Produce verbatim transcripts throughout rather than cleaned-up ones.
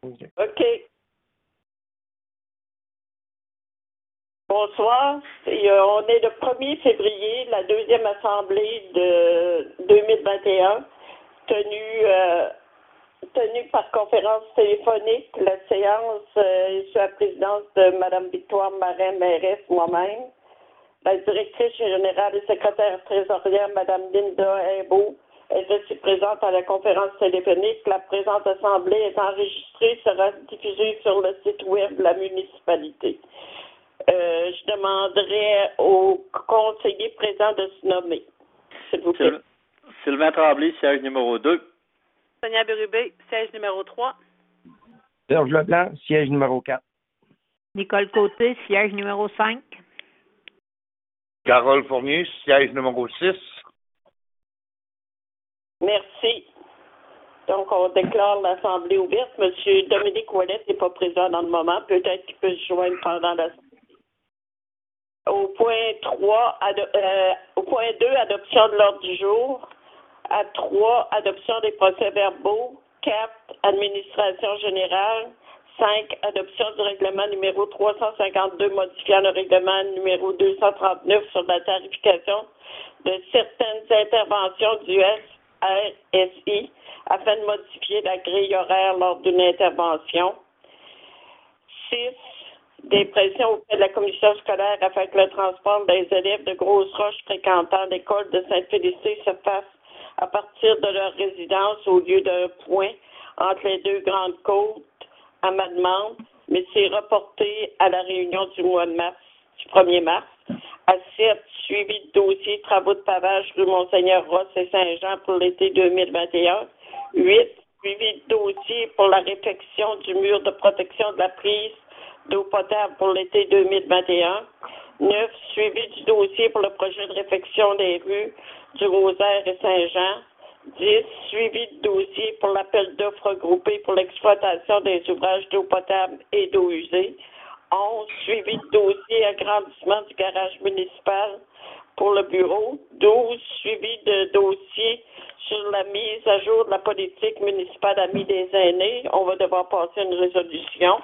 OK. OK. Bonsoir. Et, euh, on est le premier février, la deuxième assemblée de deux mille vingt et un, tenue, euh, tenue par conférence téléphonique. La séance euh, est sous la présidence de Mme Victoire Marin, mairesse, moi-même. La directrice générale et secrétaire trésorière, Mme Linda Imbeau, est aussi présente à la conférence téléphonique. La présente assemblée est enregistrée, sera diffusée sur le site web de la municipalité. Euh, je demanderai au conseiller présent de se nommer, s'il vous plaît. Sylvain Tremblay, siège numéro deux. Sonia Bérubé, siège numéro trois. Serge Leblanc, siège numéro quatre. Nicole Côté, siège numéro cinq. Carole Fournier, siège numéro six. Merci. Donc, on déclare l'Assemblée ouverte. Monsieur Dominique Ouellette n'est pas présent dans le moment. Peut-être qu'il peut se joindre pendant la... Au point trois, ado- euh, au point deux, adoption de l'ordre du jour. À trois, adoption des procès-verbaux. quatre, administration générale. cinq, adoption du règlement numéro trois cent cinquante-deux modifiant le règlement numéro deux cent trente-neuf sur la tarification de certaines interventions du S R S I afin de modifier la grille horaire lors d'une intervention. six, des pressions auprès de la commission scolaire afin que le transport des élèves de Grosse-Roche fréquentant l'école de Sainte-Félicité se fasse à partir de leur résidence au lieu d'un point entre les deux grandes côtes à ma demande, mais c'est reporté à la réunion du mois de mars, du premier mars. À sept, suivi de dossier travaux de pavage rue Monseigneur-Ross et Saint-Jean pour l'été deux mille vingt et un. huit, suivi de dossier pour la réfection du mur de protection de la prise d'eau potable pour l'été deux mille vingt et un. neuf, suivi du dossier pour le projet de réfection des rues du Rosaire et Saint-Jean. dix, suivi de dossier pour l'appel d'offres regroupé pour l'exploitation des ouvrages d'eau potable et d'eau usée. onze, suivi de dossier agrandissement du garage municipal pour le bureau. douze, suivi de dossier sur la mise à jour de la politique municipale Amis des aînés. On va devoir passer une résolution.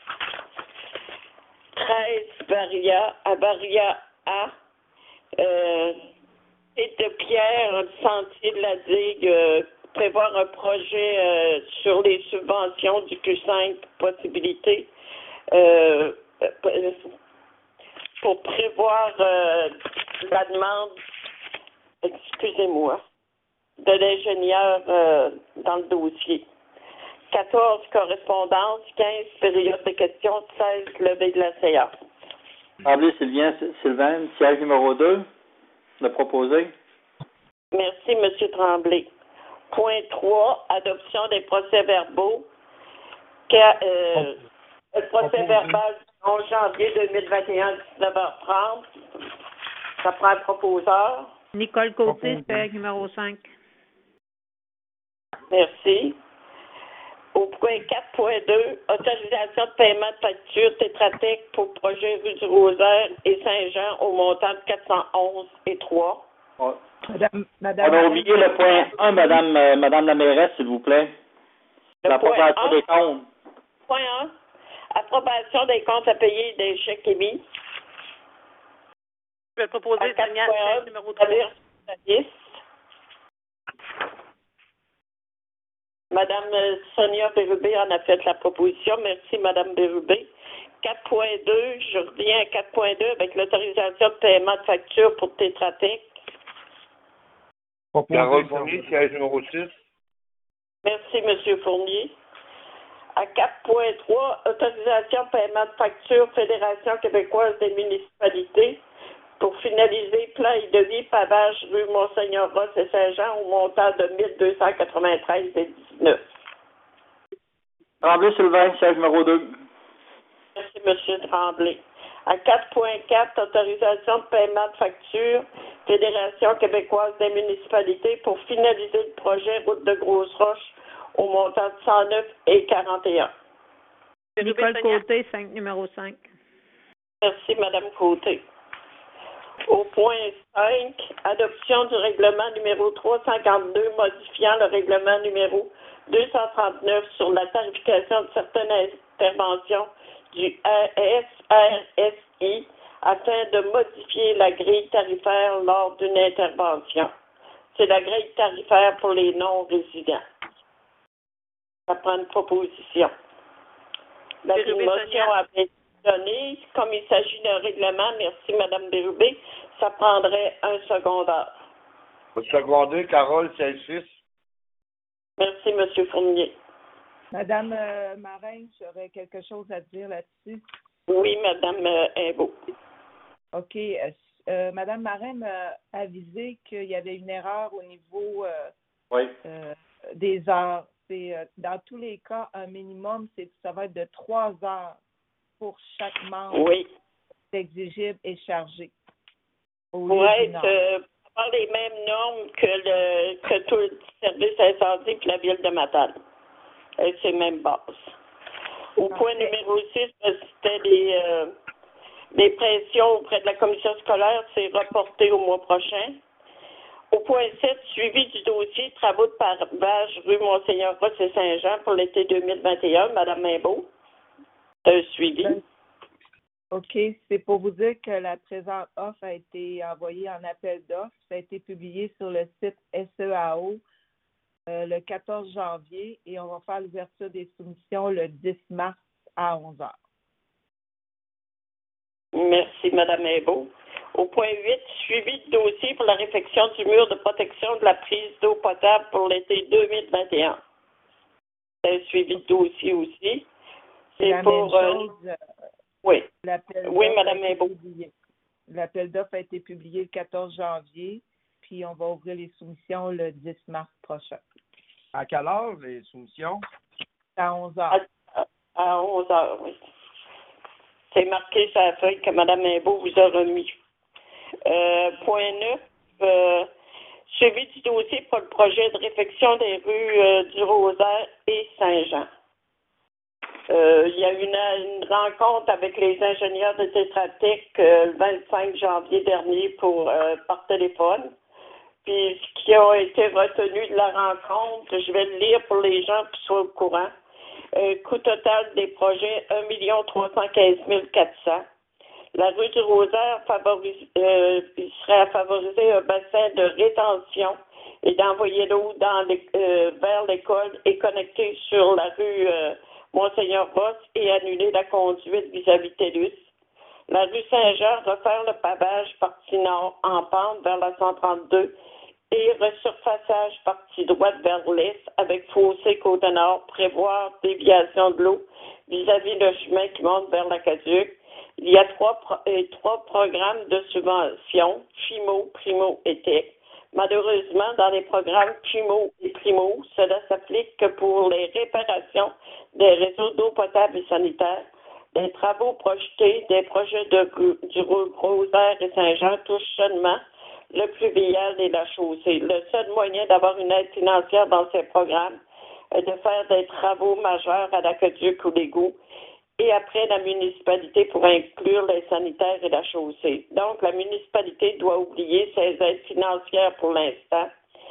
treize, Varia, à Varia A. Euh, et de Pierre, le sentier de la digue, euh, prévoir un projet euh, sur les subventions du Q cinq, possibilité, euh, pour prévoir euh, la demande, excusez-moi, de l'ingénieur euh, dans le dossier. quatorze, correspondance. quinze, période de questions. seize, levée de la séance. Tremblay, Sylvain, Sylvain, siège numéro deux. Le proposé. Merci, M. Tremblay. Point trois, adoption des procès-verbaux. Euh, le procès-verbal du onze janvier deux mille vingt et un, dix-neuf heures trente. Ça prend un proposeur. Nicole Côté, siège numéro cinq. Merci. Au point quatre point deux, autorisation de paiement de facture Tétratec pour projet rue du Rosaire et Saint-Jean au montant de quatre cent onze et trois. Ouais. Madame, Madame, On a oublié le point un, Madame, euh, Madame la mairesse, s'il vous plaît. L'approbation des comptes. Point un, approbation des comptes à payer et des chèques émis. Je vais proposer Sonia, siège numéro trois. Madame Sonia Bérubé en a fait la proposition. Merci, Madame Bérubé. quatre point deux, je reviens à quatre point deux avec l'autorisation de paiement de facture pour Tétratec. Carole Fournier, siège numéro six. Merci, M. Fournier. À quatre point trois, autorisation de paiement de facture Fédération québécoise des municipalités pour finaliser plan et devis pavage rue Monseigneur-Ross et Saint-Jean au montant de mille deux cent quatre-vingt-treize et dix-neuf. Tremblay, Sylvain, siège numéro deux. Merci, M. Tremblay. À quatre point quatre, autorisation de paiement de facture Fédération québécoise des municipalités pour finaliser le projet route de Grosse-Roche au montant de cent neuf et quarante et un. Nicole Côté, cinq, numéro cinq. Merci, Mme Côté. Au point cinq, adoption du règlement numéro trois cent cinquante-deux modifiant le règlement numéro deux cent trente-neuf sur la tarification de certaines interventions du S R S I afin de modifier la grille tarifaire lors d'une intervention. C'est la grille tarifaire pour les non-résidents. Ça prend une proposition. La motion a été donnée. Comme il s'agit d'un règlement, merci Mme Bérubé, ça prendrait un secondaire. Au secondaire, Carole, c'est six. Merci, M. Fournier. Madame euh, Marin, j'aurais quelque chose à dire là-dessus. Oui, Mme euh, Imbeau. OK. Euh, euh, Madame Marin m'a avisé qu'il y avait une erreur au niveau euh, oui. euh, des heures. C'est, euh, dans tous les cas, un minimum, c'est ça va être de trois heures pour chaque membre oui. exigible et chargé. Pour être euh, avoir les mêmes normes que le que tout le service incendie et la ville de Matane. Et c'est même bases. Au Parfait. Point numéro six, c'était les, euh, les pressions auprès de la commission scolaire, c'est reporté au mois prochain. Au point sept, suivi du dossier travaux de pavage rue Monseigneur-Ross et Saint-Jean pour l'été deux mille vingt et un, Mme Maimbeau. Un suivi. OK. C'est pour vous dire que la présente offre a été envoyée en appel d'offres. Ça a été publié sur le site S E A O euh, le quatorze janvier et on va faire l'ouverture des soumissions le dix mars à onze heures. Merci, Mme Maimbeau. Au point huit, suivi de dossier pour la réfection du mur de protection de la prise d'eau potable pour l'été deux mille vingt et un. C'est un suivi de dossier aussi. C'est la pour, même chose. Euh, oui. Oui, Mme Maimbeau. L'appel d'offres a été publié le quatorze janvier, puis on va ouvrir les soumissions le dix mars prochain. À quelle heure, les soumissions? À onze heures. À, à onze heures, oui. C'est marqué sur la feuille que Mme Maimbeau vous a remis. Euh, point neuf, euh, suivi du dossier pour le projet de réfection des rues euh, du Rosaire et Saint-Jean. Euh, il y a eu une, une rencontre avec les ingénieurs de Tetra Tech euh, le vingt-cinq janvier dernier pour, euh, par téléphone. Puis ce qui a été retenu de la rencontre, je vais le lire pour les gens qui soient au courant. Euh, coût total des projets, un million trois cent quinze mille quatre cents. La rue du Rosaire favorise, euh, il serait à favoriser un bassin de rétention et d'envoyer l'eau dans les, euh, vers l'école et connecter sur la rue euh, Monseigneur-Ross et annuler la conduite vis-à-vis TELUS. La rue Saint-Jean, refaire le pavage partie nord en pente vers la cent trente-deux et resurfaçage partie droite vers l'est avec fossé côté nord, prévoir déviation de l'eau vis-à-vis le chemin qui monte vers l'Aqueduc. Il y a trois, pro- euh, trois programmes de subvention, FIMO, Primo et Tech. Malheureusement, dans les programmes FIMO et Primo, cela s'applique que pour les réparations des réseaux d'eau potable et sanitaire. Les travaux projetés des projets de, du Rosaire et Saint-Jean touchent seulement le pluvial et la chaussée. Le seul moyen d'avoir une aide financière dans ces programmes est de faire des travaux majeurs à l'aqueduc ou l'égout et après la municipalité pour inclure les sanitaires et la chaussée. Donc, la municipalité doit oublier ses aides financières pour l'instant.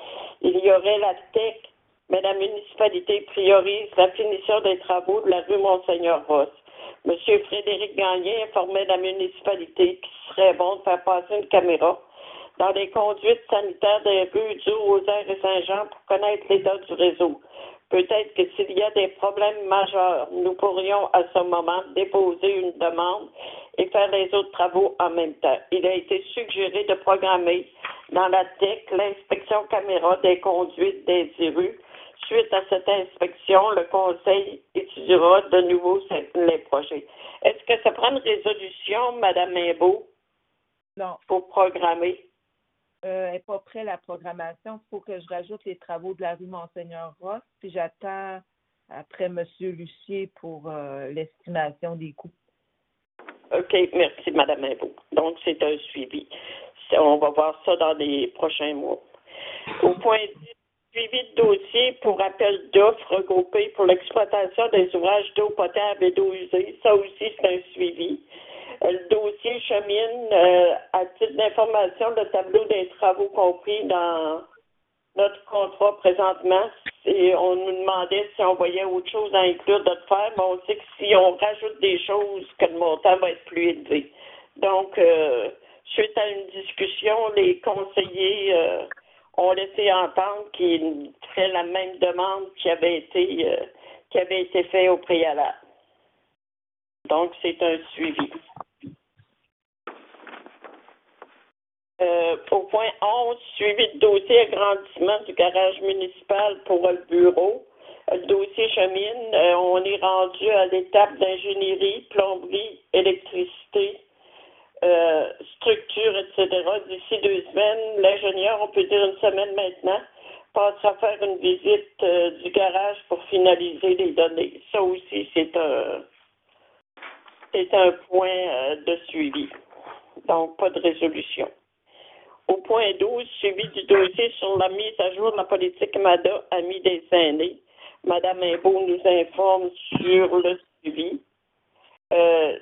Il y aurait la T E C, mais la municipalité priorise la finition des travaux de la rue Monseigneur-Ross. M. Frédéric Gagné informait la municipalité qu'il serait bon de faire passer une caméra dans les conduites sanitaires des rues du Rosaire et Saint-Jean pour connaître l'état du réseau. Peut-être que s'il y a des problèmes majeurs, nous pourrions à ce moment déposer une demande et faire les autres travaux en même temps. Il a été suggéré de programmer dans la T E C l'inspection caméra des conduites des rues. Suite à cette inspection, le Conseil étudiera de nouveau les projets. Est-ce que ça prend une résolution, Mme Maimbeau? Non. Pour programmer? Euh, elle n'est pas prête la programmation. Il faut que je rajoute les travaux de la rue Monseigneur-Ross, puis j'attends après M. Lucier pour euh, l'estimation des coûts. OK, merci, Mme Maimbeau. Donc, c'est un suivi. On va voir ça dans les prochains mois. Au point dix, suivi de dossier pour appel d'offres regroupés pour l'exploitation des ouvrages d'eau potable et d'eau usée. Ça aussi, c'est un suivi. Le dossier chemine, euh, à titre d'information, le tableau des travaux compris dans notre contrat présentement, et on nous demandait si on voyait autre chose à inclure de faire, mais on sait que si on rajoute des choses, que le montant va être plus élevé. Donc, euh, suite à une discussion, les conseillers euh, ont laissé entendre qu'ils feraient la même demande qui avait été euh, qui avait été faite au préalable. Donc, c'est un suivi. Euh, au point onze, suivi de dossier agrandissement du garage municipal pour le bureau. Le dossier chemine. Euh, on est rendu à l'étape d'ingénierie, plomberie, électricité, euh, structure, et cetera. D'ici deux semaines, l'ingénieur, on peut dire une semaine maintenant, passera faire une visite euh, du garage pour finaliser les données. Ça aussi, c'est un, c'est un point euh, de suivi. Donc, pas de résolution. Au point douze, suivi du dossier sur la mise à jour de la politique M A D A, Amis des aînés. Madame Imbeau nous informe sur le suivi. Euh,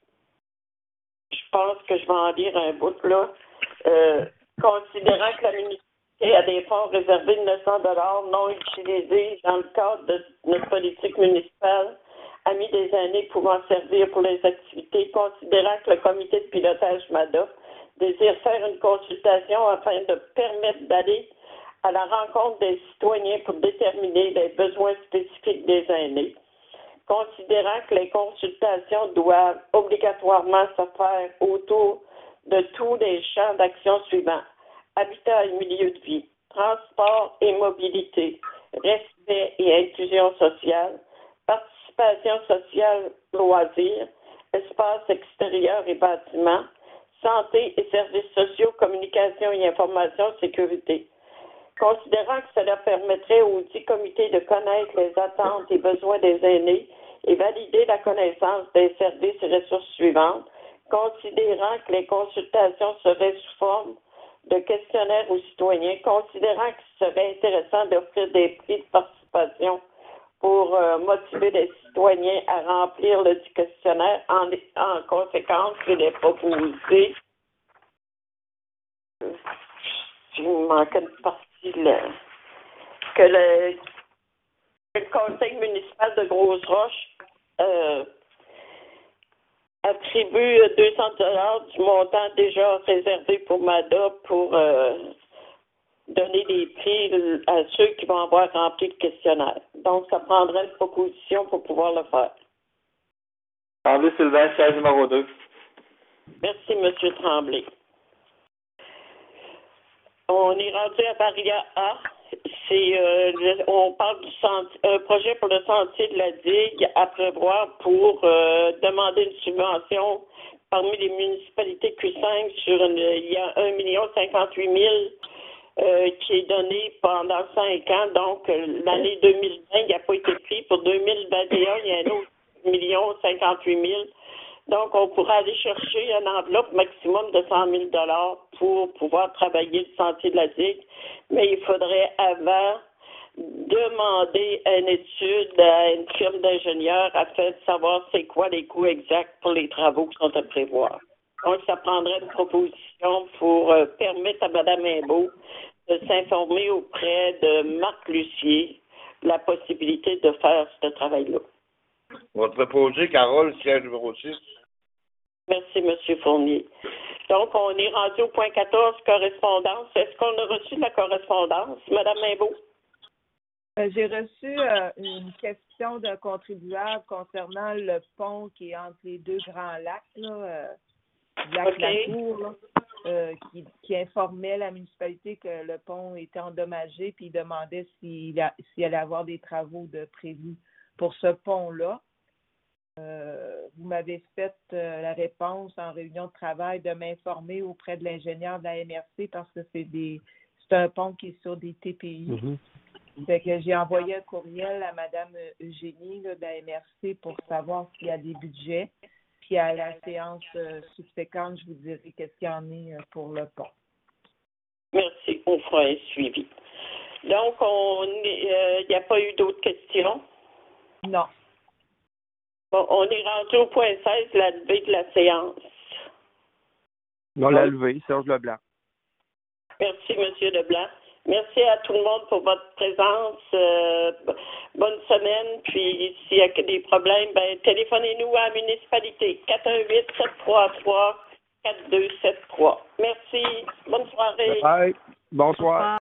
je pense que je vais en lire un bout là. Euh, considérant que la municipalité a des fonds réservés de neuf cents dollars non utilisés dans le cadre de notre politique municipale, Amis des aînés pouvant servir pour les activités, considérant que le comité de pilotage M A D A désire faire une consultation afin de permettre d'aller à la rencontre des citoyens pour déterminer les besoins spécifiques des aînés. Considérant que les consultations doivent obligatoirement se faire autour de tous les champs d'action suivants: habitat et milieu de vie, transport et mobilité, respect et inclusion sociale, participation sociale, loisirs, espace extérieur et bâtiments, santé et services sociaux, communication et information, sécurité. Considérant que cela permettrait aux dix comités de connaître les attentes et besoins des aînés et valider la connaissance des services et ressources suivantes, considérant que les consultations seraient sous forme de questionnaires aux citoyens, considérant qu'il serait intéressant d'offrir des prix de participation pour euh, motiver les citoyens à remplir le questionnaire. En, en conséquence, il est proposé, il me manque une partie là, que le, que le conseil municipal de Grosse-Roche euh, attribue deux cents dollars du montant déjà réservé pour M A D A pour euh, donner des prix à ceux qui vont avoir rempli le questionnaire. Donc, ça prendrait une proposition pour pouvoir le faire. Tremblay Sylvain, siège numéro deux. Merci, M. Tremblay. On est rendu à Varia A. C'est, euh, le, on parle du sentier, un projet pour le sentier de la digue à prévoir pour euh, demander une subvention parmi les municipalités Q cinq sur une, il y a un million cinquante-huit mille euh, qui est donné pendant cinq ans. Donc, euh, l'année deux mille vingt, il n'a pas été pris. Pour deux mille vingt et un, il y a un autre million cinquante-huit mille. Donc, on pourra aller chercher une enveloppe maximum de cent mille dollars pour pouvoir travailler le sentier de la digue. Mais il faudrait avant demander une étude à une firme d'ingénieurs afin de savoir c'est quoi les coûts exacts pour les travaux qui sont à prévoir. Donc, ça prendrait une proposition pour euh, permettre à Mme Imbeau de s'informer auprès de Marc Lucier la possibilité de faire ce travail-là. On va te proposer, Carole, siège numéro six. Merci, M. Fournier. Donc, on est rendu au point quatorze, correspondance. Est-ce qu'on a reçu de la correspondance, Mme Imbeau? Euh, j'ai reçu euh, une question d'un contribuable concernant le pont qui est entre les deux grands lacs, là, euh, lac okay. Lacour, là, euh, qui, qui informait la municipalité que le pont était endommagé, puis il demandait s'il, a, s'il allait avoir des travaux de prévus pour ce pont-là. Euh, vous m'avez fait euh, la réponse en réunion de travail de m'informer auprès de l'ingénieur de la M R C parce que c'est des c'est un pont qui est sur des T P I. Mm-hmm. Fait que j'ai envoyé un courriel à Mme Eugénie là, de la M R C pour savoir s'il y a des budgets. Puis à la séance euh, subséquente, je vous dirai qu'est-ce qu'il y en est euh, pour le pont. Merci. On fera un suivi. Donc, on il euh, n'y a pas eu d'autres questions? Non. Bon, on est rendu au point seize, la levée de la séance. Non, la levée, Serge Leblanc. Merci, M. Leblanc. Merci à tout le monde pour votre présence. Euh, bonne semaine. Puis, s'il y a des problèmes, ben, téléphonez-nous à la municipalité. quatre un huit, sept trois trois, quatre deux sept trois. Merci. Bonne soirée. Bye. Bonsoir.